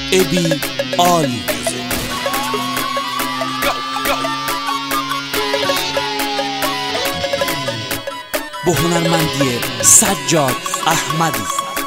ابی عالی با هنرمندی سجاد احمدی.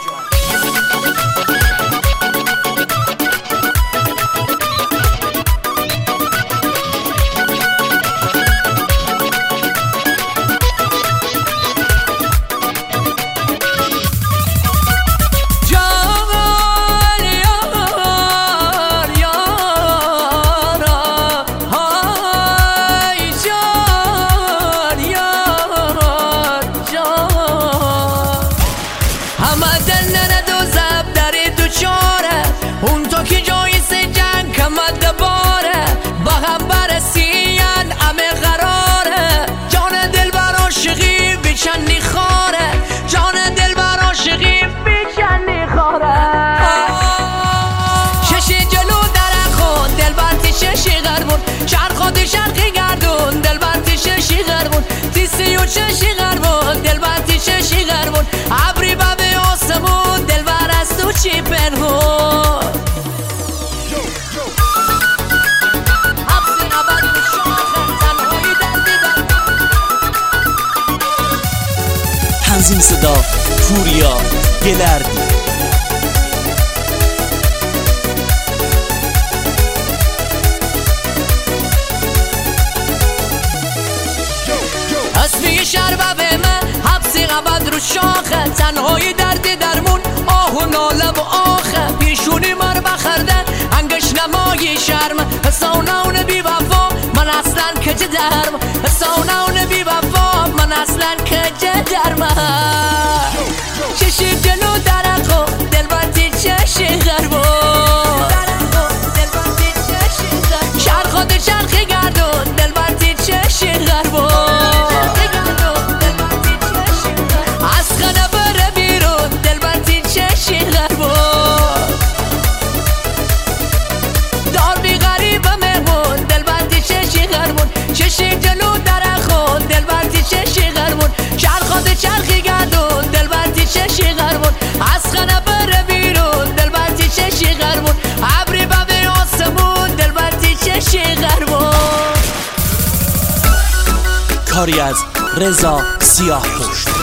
اون تو که جای جنگ کمد باره با هم برسین همه قراره. جان دل بر عاشقی بیچنی خاره، جان دل بر عاشقی بیچنی خاره. ششی جلو درخون دل برتی ششی غربون، چرخاتی شرقی گردون دل برتی ششی غربون، تیسی و ششی غربون دل برتی ششی غربون. عبری به آسمون دل بر از تو چی پنهون. تنظیم صدا پوریا گلردی. اسمی شربه من حبسی قبد رو شاخه، تنهایی دردی درمون آه و ناله و آخه. پیشونی مر بخرده انگش نمایی شرم، حسانون بی وفا من اصلا کجه درم، حسانون بی وفا من اصلا کجه درم. چشی جلو درخو دل باتی چشی غربو، شرخات شرخی گردون دل باتی چشی غربو. از خانه بره بیرون دل باتی چشی غربو. دار بی غریب مهمون دل باتی چشی غربون. چشی جلو درخو دل باتی چشی غربون، شرخات چرخی گردون دل باتی چشی غربون. از خانه بره بیرون دل باتی چشی غربون، عبری به آسمون دل باتی چشی غربون. کاری از رضا سیاه پشت.